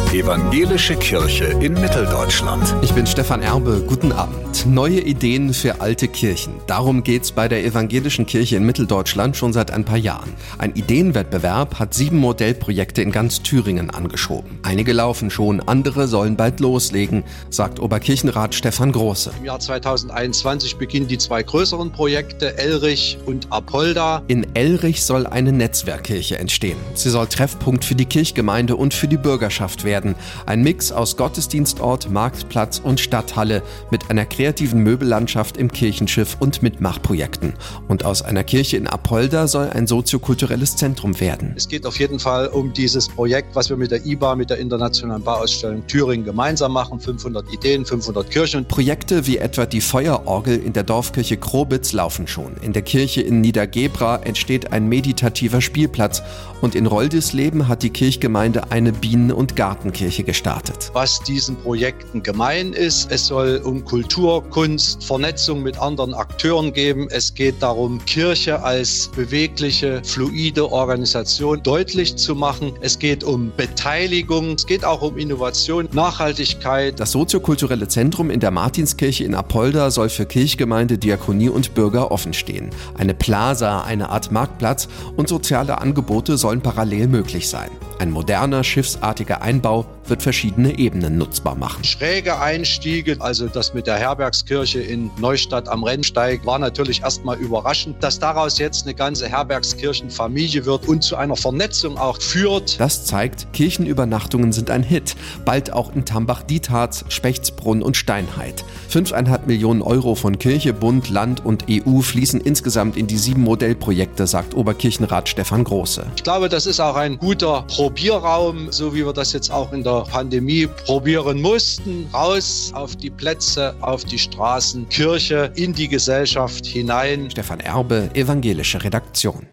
Evangelische Kirche in Mitteldeutschland. Ich bin Stefan Erbe, guten Abend. Neue Ideen für alte Kirchen. Darum geht's bei der Evangelischen Kirche in Mitteldeutschland schon seit ein paar Jahren. Ein Ideenwettbewerb hat 7 Modellprojekte in ganz Thüringen angeschoben. Einige laufen schon, andere sollen bald loslegen, sagt Oberkirchenrat Stefan Große. Im Jahr 2021 beginnen die 2 größeren Projekte, Elrich und Apolda. In Elrich soll eine Netzwerkkirche entstehen. Sie soll Treffpunkt für die Kirchgemeinde und für die Bürgerschaft werden. Ein Mix aus Gottesdienstort, Marktplatz und Stadthalle mit einer kreativen Möbellandschaft im Kirchenschiff und Mitmachprojekten. Und aus einer Kirche in Apolda soll ein soziokulturelles Zentrum werden. Es geht auf jeden Fall um dieses Projekt, was wir mit der IBA, mit der Internationalen Bauausstellung Thüringen gemeinsam machen. 500 Ideen, 500 Kirchen. Projekte wie etwa die Feuerorgel in der Dorfkirche Krobitz laufen schon. In der Kirche in Niedergebra entsteht ein meditativer Spielplatz. Und in Roldisleben hat die Kirchgemeinde eine Bienen- und Gartenkirche gestartet. Was diesen Projekten gemein ist, es soll um Kultur, Kunst, Vernetzung mit anderen Akteuren geben. Es geht darum, Kirche als bewegliche, fluide Organisation deutlich zu machen. Es geht um Beteiligung, es geht auch um Innovation, Nachhaltigkeit. Das soziokulturelle Zentrum in der Martinskirche in Apolda soll für Kirchgemeinde, Diakonie und Bürger offen stehen. Eine Plaza, eine Art Marktplatz und soziale Angebote sollen parallel möglich sein. Ein moderner, schiffsartiger Einbau wird verschiedene Ebenen nutzbar machen. Schräge Einstiege, also das mit der Herbergskirche in Neustadt am Rennsteig, war natürlich erstmal überraschend. Dass daraus jetzt eine ganze Herbergskirchenfamilie wird und zu einer Vernetzung auch führt. Das zeigt, Kirchenübernachtungen sind ein Hit. Bald auch in Tambach-Dietharz, Spechtsbrunn und Steinheid. 5,5 Millionen Euro von Kirche, Bund, Land und EU fließen insgesamt in die 7 Modellprojekte, sagt Oberkirchenrat Stefan Große. Ich glaube, das ist auch ein guter Probierraum, so wie wir das jetzt auch in der Pandemie probieren mussten. Raus auf die Plätze, auf die Straßen, Kirche, in die Gesellschaft hinein. Stefan Erbe, Evangelische Redaktion.